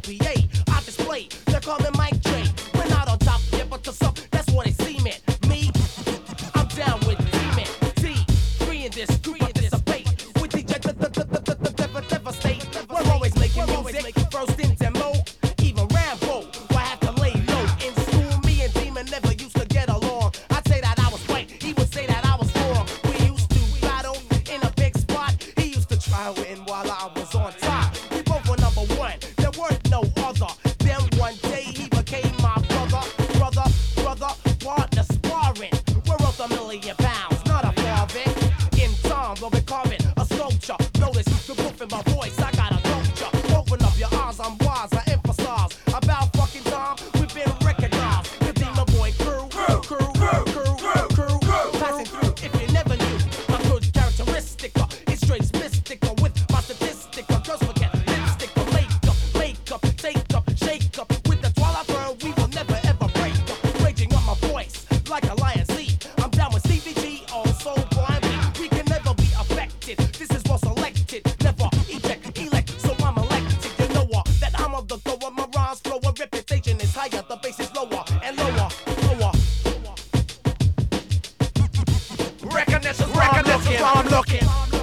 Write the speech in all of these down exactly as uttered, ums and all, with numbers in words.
P A. I display, they're calling Mike Dre. We're not on top, yeah, but to some, that's what it seem it. Me, I'm down with Demon. T, three in this, three in this, with D J Devastate. We're always making music, first in demo, even Rambo. I have to lay low. In school, me and Demon never used to get along. I'd say that I was right, he would say that I was wrong. We used to battle in a big spot. He used to try win while I was on top. We both were number one, there weren't no other. Then one day he became my brother, brother, brother, partner sparring. We're worth a million pounds, not a farthing. In time, we'll be carving a sculpture. Notice the proof in my voice, I got a culture. Open up your eyes, I'm wise, I emphasize. About fucking time, we've been recognized. The Demon Boy crew, crew, crew, crew, crew, crew, crew. Passing through, if you never knew, my good characteristic, uh, it's straight mystic, uh, with my statistic, uh, girls forget lipstick, uh, makeup, makeup, take up, shake up. With the twilight burn, we will never ever break up. Raging on my voice, like a lion Z. I'm down with C V G, also blind. We can never be affected. This is well selected, never eject, elect. So I'm elected. You know what? That I'm of the go. My rhymes flow, a reputation is higher. The bass is lower and lower, lower. Recognition, recognition, while I'm looking.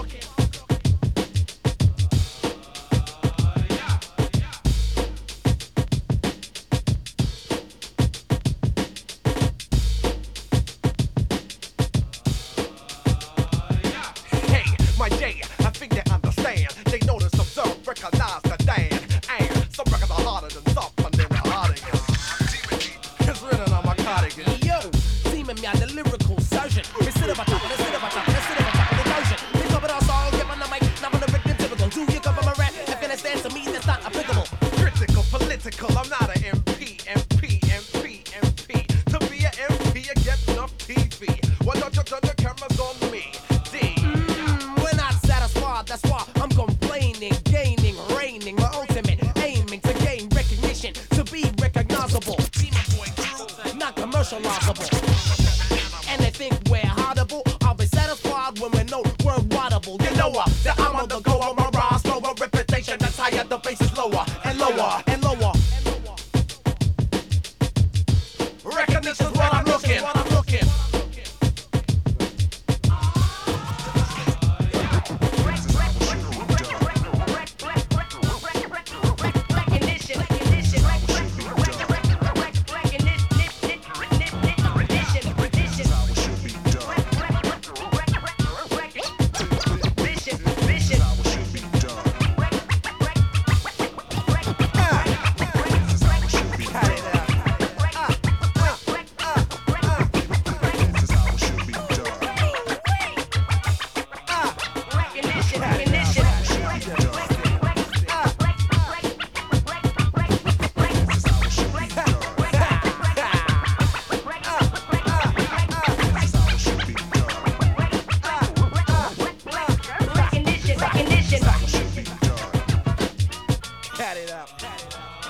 Hey, my J, I think they understand. They notice, observe, recognize the Dan. And some records are harder than some, and they're harder. It's written on my cardigan. Yo, Demon me, I'm the lyrical surgeon. Instead of a top, instead of a top, instead of a top of the version. They cover our song, give on the mic, not on the victim typical. Do you cover my rap? Afghanistan to me, that's not applicable. Critical, political, I'm not an M P, M P, M P, M P. To be an M P, you get enough T V. Why don't you turn the cameras on me? D. Mm, we're not satisfied, that's why I'm complaining, gaining, reigning, my ultimate aiming to gain recognition, to be recognizable. Demon Boy crew, not commercializable. And they think we're hideable. I'll be satisfied when we know we're waddable. You know what? That I'm on the go on my rise, lower reputation that's higher, the bass is lower and lower and lower. Recognition's what I'm looking, what I'm looking. Cat it up.